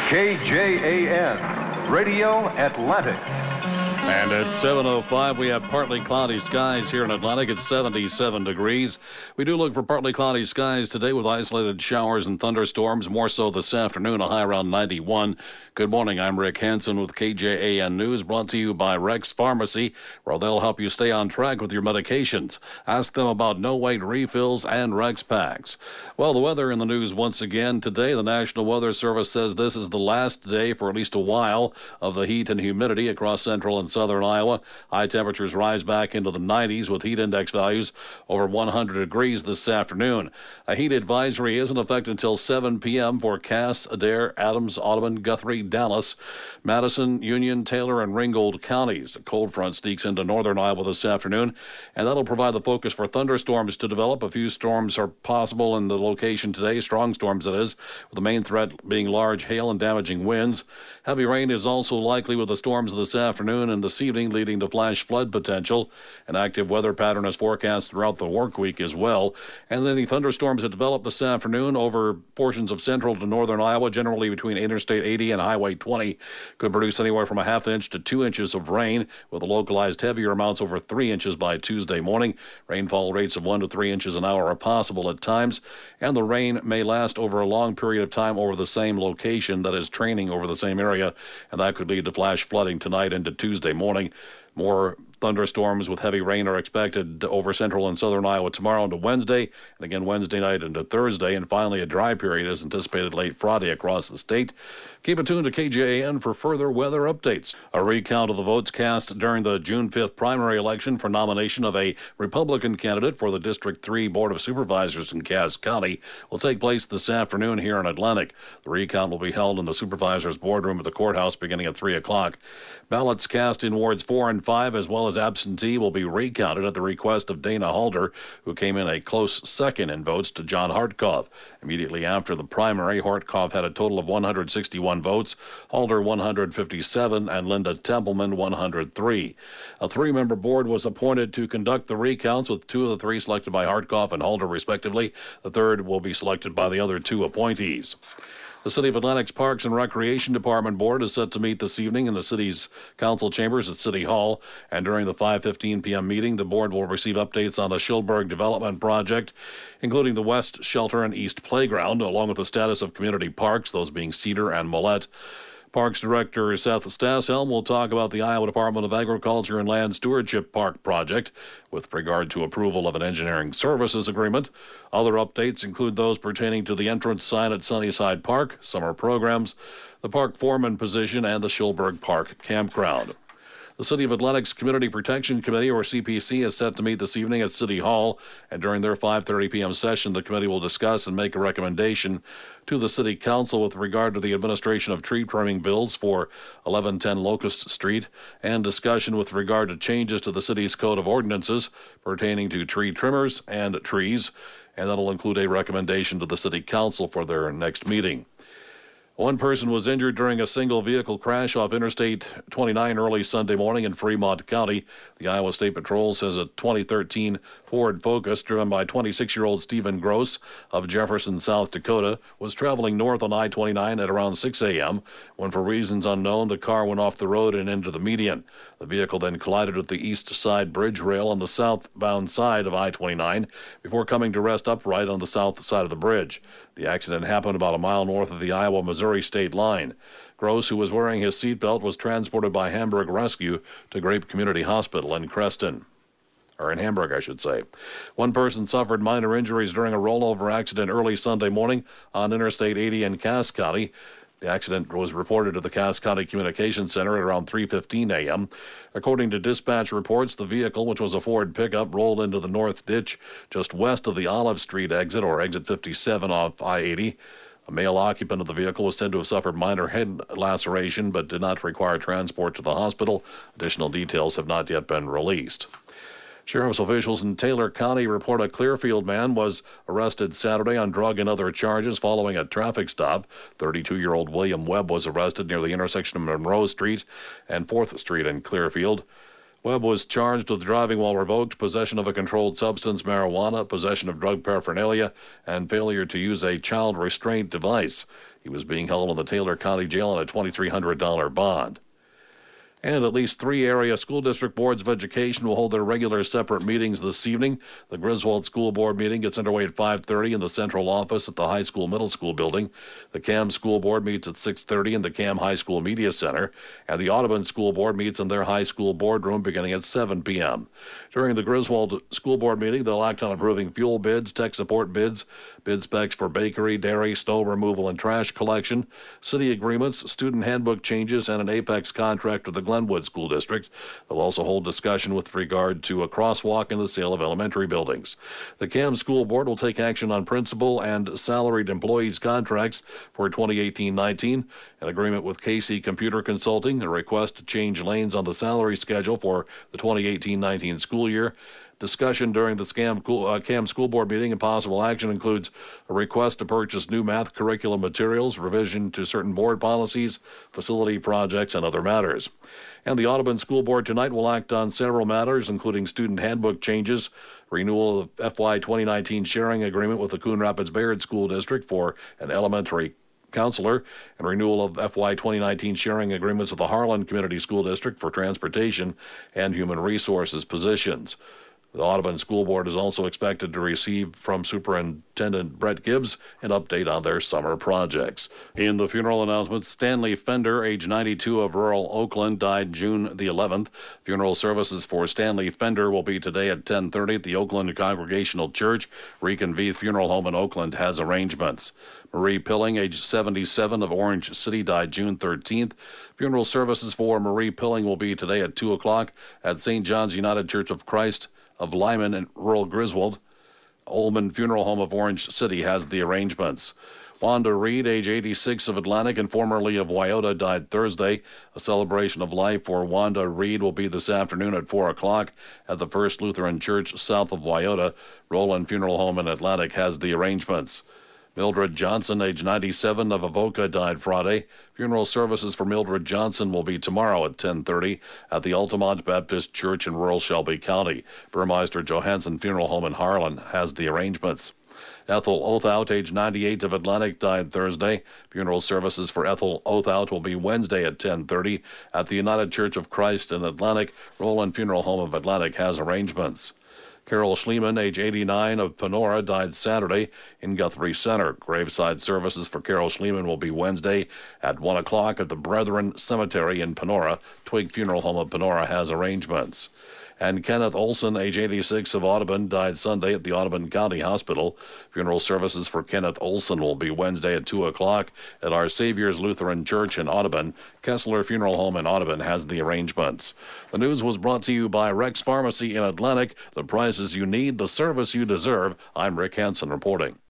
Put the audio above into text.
KJAN, Radio Atlantic. And at 7:05, we have partly cloudy skies here in Atlantic. It's 77 degrees. We do look for partly cloudy skies today with isolated showers and thunderstorms, more so this afternoon, a high around 91. Good morning. I'm Rick Hansen with KJAN News, brought to you by Rex Pharmacy, where they'll help you stay on track with your medications. Ask them about no-wait refills and Rex packs. Well, the weather in the news once again today. The National Weather Service says this is the last day for at least a while of the heat and humidity across central and southern Iowa. High temperatures rise back into the 90s with heat index values over 100 degrees this afternoon. A heat advisory is in effect until 7 p.m. for Cass, Adair, Adams, Audubon, Guthrie, Dallas, Madison, Union, Taylor, and Ringgold counties. A cold front sneaks into northern Iowa this afternoon, and that'll provide the focus for thunderstorms to develop. A few storms are possible in the location today, strong storms that is, with the main threat being large hail and damaging winds. Heavy rain is also likely with the storms this afternoon and this evening, leading to flash flood potential. An active weather pattern is forecast throughout the work week as well. And then the thunderstorms that develop this afternoon over portions of central to northern Iowa, generally between Interstate 80 and Highway 20, could produce anywhere from a half inch to 2 inches of rain, with the localized heavier amounts over 3 inches by Tuesday morning. Rainfall rates of 1 to 3 inches an hour are possible at times, and the rain may last over a long period of time over the same location, that is training over the same area, and that could lead to flash flooding tonight into Tuesday morning. More thunderstorms with heavy rain are expected over central and southern Iowa tomorrow into Wednesday, and again Wednesday night into Thursday, and finally a dry period is anticipated late Friday across the state. Keep it tuned to KJAN for further weather updates. A recount of the votes cast during the June 5th primary election for nomination of a Republican candidate for the District 3 Board of Supervisors in Cass County will take place this afternoon here in Atlantic. The recount will be held in the Supervisors Boardroom at the courthouse beginning at 3 o'clock. Ballots cast in Wards 4 and 5 as well as absentee will be recounted at the request of Dana Halder, who came in a close second in votes to John Hartkopf. Immediately after the primary, Hartkopf had a total of 161 votes, Halder 157, and Linda Templeman 103. A three-member board was appointed to conduct the recounts, with two of the three selected by Hartkopf and Halder respectively. The third will be selected by the other two appointees. The City of Atlantic's Parks and Recreation Department Board is set to meet this evening in the city's council chambers at City Hall, and during the 5:15 p.m. meeting, the board will receive updates on the Schilberg Development Project, including the West Shelter and East Playground, along with the status of community parks, those being Cedar and Millette. Parks Director Seth Stashelm will talk about the Iowa Department of Agriculture and Land Stewardship Park project with regard to approval of an engineering services agreement. Other updates include those pertaining to the entrance sign at Sunnyside Park, summer programs, the park foreman position, and the Schilberg Park campground. The City of Atlantic's Community Protection Committee, or CPC, is set to meet this evening at City Hall, and during their 5:30 p.m. session, the committee will discuss and make a recommendation to the City Council with regard to the administration of tree trimming bills for 1110 Locust Street, and discussion with regard to changes to the city's Code of Ordinances pertaining to tree trimmers and trees, and that'll include a recommendation to the City Council for their next meeting. One person was injured during a single vehicle crash off Interstate 29 early Sunday morning in Fremont County. The Iowa State Patrol says a 2013 Ford Focus driven by 26-year-old Stephen Gross of Jefferson, South Dakota, was traveling north on I-29 at around 6 a.m. when, for reasons unknown, the car went off the road and into the median. The vehicle then collided with the east side bridge rail on the southbound side of I-29 before coming to rest upright on the south side of the bridge. The accident happened about a mile north of the Iowa-Missouri state line. Gross, who was wearing his seatbelt, was transported by Hamburg Rescue to Grape Community Hospital in Creston. Or in Hamburg, I should say. One person suffered minor injuries during a rollover accident early Sunday morning on Interstate 80 in Cass County. The accident was reported to the Cass County Communications Center at around 3:15 a.m. According to dispatch reports, the vehicle, which was a Ford pickup, rolled into the north ditch just west of the Olive Street exit, or exit 57 off I-80. A male occupant of the vehicle was said to have suffered minor head laceration but did not require transport to the hospital. Additional details have not yet been released. Sheriff's officials in Taylor County report a Clearfield man was arrested Saturday on drug and other charges following a traffic stop. 32-year-old William Webb was arrested near the intersection of Monroe Street and 4th Street in Clearfield. Webb was charged with driving while revoked, possession of a controlled substance, marijuana, possession of drug paraphernalia, and failure to use a child restraint device. He was being held in the Taylor County Jail on a $2,300 bond. And at least 3 area school district boards of education will hold their regular separate meetings this evening. The Griswold School Board meeting gets underway at 5:30 in the central office at the high school middle school building. The Cam School Board meets at 6:30 in the Cam High School Media Center. And the Audubon School Board meets in their high school boardroom beginning at 7 p.m. During the Griswold School Board meeting, they'll act on approving fuel bids, tech support bids, bid specs for bakery, dairy, snow removal, and trash collection, city agreements, student handbook changes, and an Apex contract with the Glenwood School District. They'll also hold discussion with regard to a crosswalk and the sale of elementary buildings. The Cam School Board will take action on principal and salaried employees' contracts for 2018-19, an agreement with Casey Computer Consulting, a request to change lanes on the salary schedule for the 2018-19 school year. Discussion during the Cam School Board meeting and possible action includes a request to purchase new math curriculum materials, revision to certain board policies, facility projects, and other matters. And the Audubon School Board tonight will act on several matters, including student handbook changes, renewal of FY 2019 sharing agreement with the Coon Rapids Bayard School District for an elementary counselor, and renewal of FY 2019 sharing agreements with the Harlan Community School District for transportation and human resources positions. The Audubon School Board is also expected to receive from Superintendent Brett Gibbs an update on their summer projects. In the funeral announcements, Stanley Fender, age 92, of rural Oakland, died June the 11th. Funeral services for Stanley Fender will be today at 10:30 at the Oakland Congregational Church. Reconvene Funeral Home in Oakland has arrangements. Marie Pilling, age 77, of Orange City, died June 13th. Funeral services for Marie Pilling will be today at 2 o'clock at St. John's United Church of Christ of Lyman in rural Griswold. Ullman Funeral Home of Orange City has the arrangements. Wanda Reed, age 86, of Atlantic and formerly of Wyoda, died Thursday. A celebration of life for Wanda Reed will be this afternoon at 4 o'clock at the First Lutheran Church south of Wyoda. Roland Funeral Home in Atlantic has the arrangements. Mildred Johnson, age 97, of Avoca, died Friday. Funeral services for Mildred Johnson will be tomorrow at 10:30 at the Altamont Baptist Church in rural Shelby County. Burmeister Johansson Funeral Home in Harlan has the arrangements. Ethel Othout, age 98, of Atlantic, died Thursday. Funeral services for Ethel Othout will be Wednesday at 10:30 at the United Church of Christ in Atlantic. Roland Funeral Home of Atlantic has arrangements. Carol Schliemann, age 89, of Panora, died Saturday in Guthrie Center. Graveside services for Carol Schliemann will be Wednesday at 1 o'clock at the Brethren Cemetery in Panora. Twig Funeral Home of Panora has arrangements. And Kenneth Olson, age 86, of Audubon, died Sunday at the Audubon County Hospital. Funeral services for Kenneth Olson will be Wednesday at 2 o'clock at Our Savior's Lutheran Church in Audubon. Kessler Funeral Home in Audubon has the arrangements. The news was brought to you by Rex Pharmacy in Atlantic. The prices you need, the service you deserve. I'm Rick Hansen reporting.